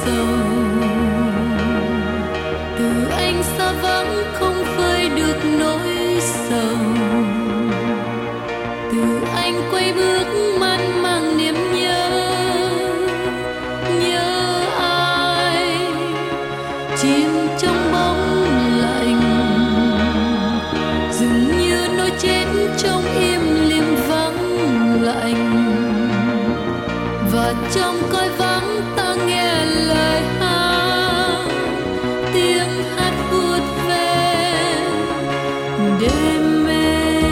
sầu. Từ anh xa vắng không phơi được nỗi sầu. Từ anh quay bước man mang niềm nhớ. Nhớ ai chìm trong bóng lạnh, dường như nỗi chết trong im lìm vắng lạnh. Và trong cõi vắng ta nghe lời hát, tiếng hát vút về đêm mê.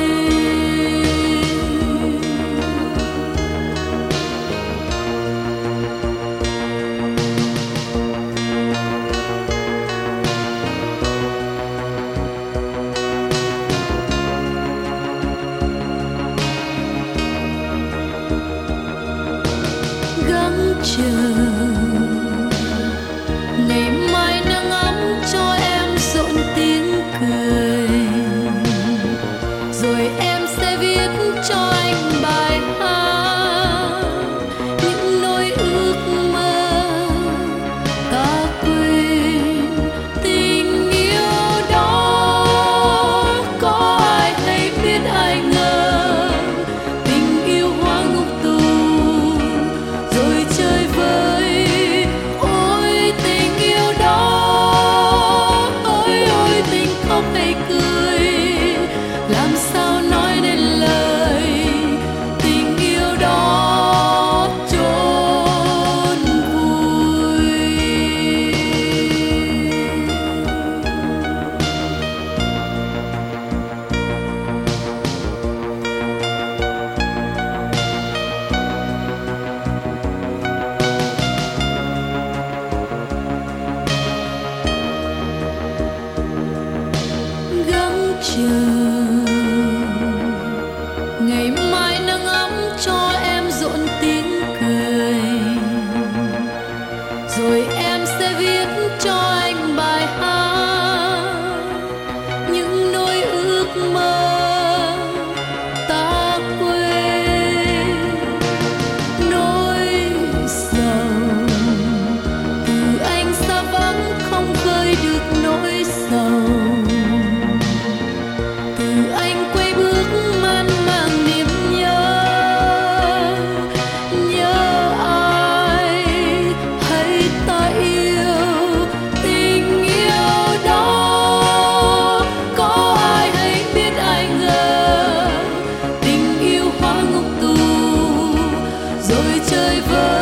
Gắng chờ ngày mai nắng ấm cho em rộn tiếng cười, rồi em sẽ viết cho anh bài hát những nỗi ước mơ ta quên. Tình yêu đó có ai hay biết ai ngờ, tình yêu hoa ngục tù rồi chơi vơi. Ôi tình yêu đó, ôi tình khóc hay cười, làm sao nói nên lời. Tình yêu đó chốn vùi. Gắng chờ ngày mai nắng ấm cho em rộn tiếng cười, rồi em sẽ viết cho anh bài hát những nỗi ước mơ ta quên. Nỗi sầu từ anh xa vắng không vơi được nỗi sầu. Từ anh quay bước man mang niềm nhớ. Nhớ ai hay ta yêu. Tình yêu đó có ai hay biết ai ngờ. Tình yêu hóa ngục tù rồi chơi vơi.